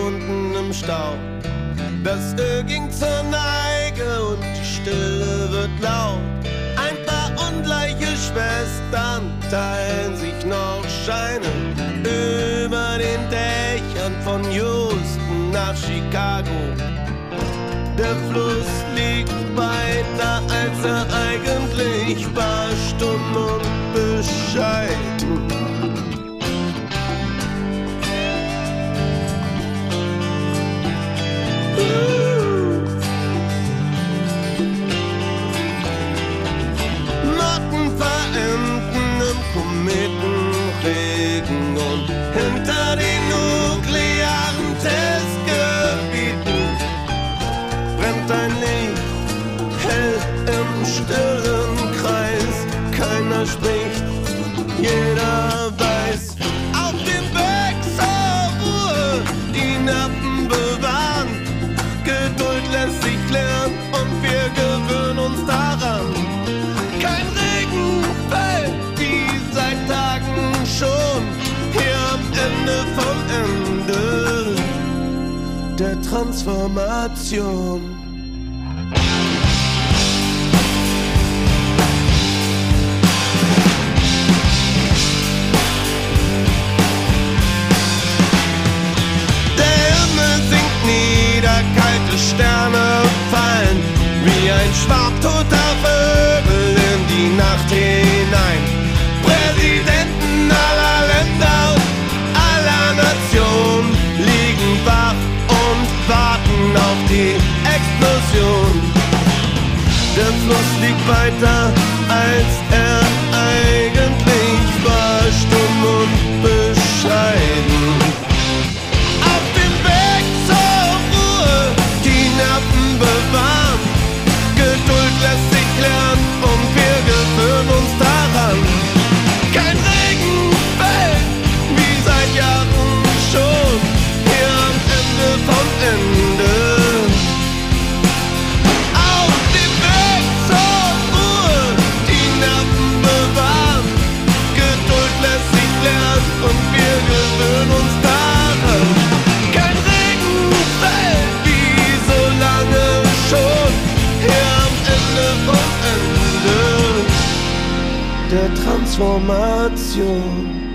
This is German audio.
Stunden im Stau. Das Öl ging zur Neige und die Stille wird laut. Ein paar ungleiche Schwestern teilen sich noch Scheine über den Dächern von Houston nach Chicago. Der Fluss liegt weiter, als er eigentlich war, stumm und bescheiden. Motten verenden im Kometenregen und hinter den nuklearen Testgebieten brennt ein Licht, hell im stillen Kreis. Keiner spricht, jeder weiß. Auf dem Weg zur Ruhe, die Nerven bewahren. Geduld lässt sich lernen und wir gewöhnen uns daran. Kein Regen fällt wie seit Tagen schon, hier am Ende vom Ende der Transformation. Kalte Sterne fallen wie ein Schwarm toter Vögel in die Nacht hinein. Präsidenten aller Länder und aller Nationen liegen wach und warten auf die Explosion. Der Fluss liegt weiter, als er eigentlich war, stumm und bescheiden. Bewahren. Geduld lässt sich lernen und wir gewöhnen uns daran. Kein Regen fällt wie seit Jahren schon, hier am Ende vom Ende. Auf dem Weg zur Ruhe, die Nerven bewahren. Geduld lässt sich lernen und wir gewöhnen uns daran. Kein Regen fällt wie so lange schon, hier am Ende vom Ende der Transformation.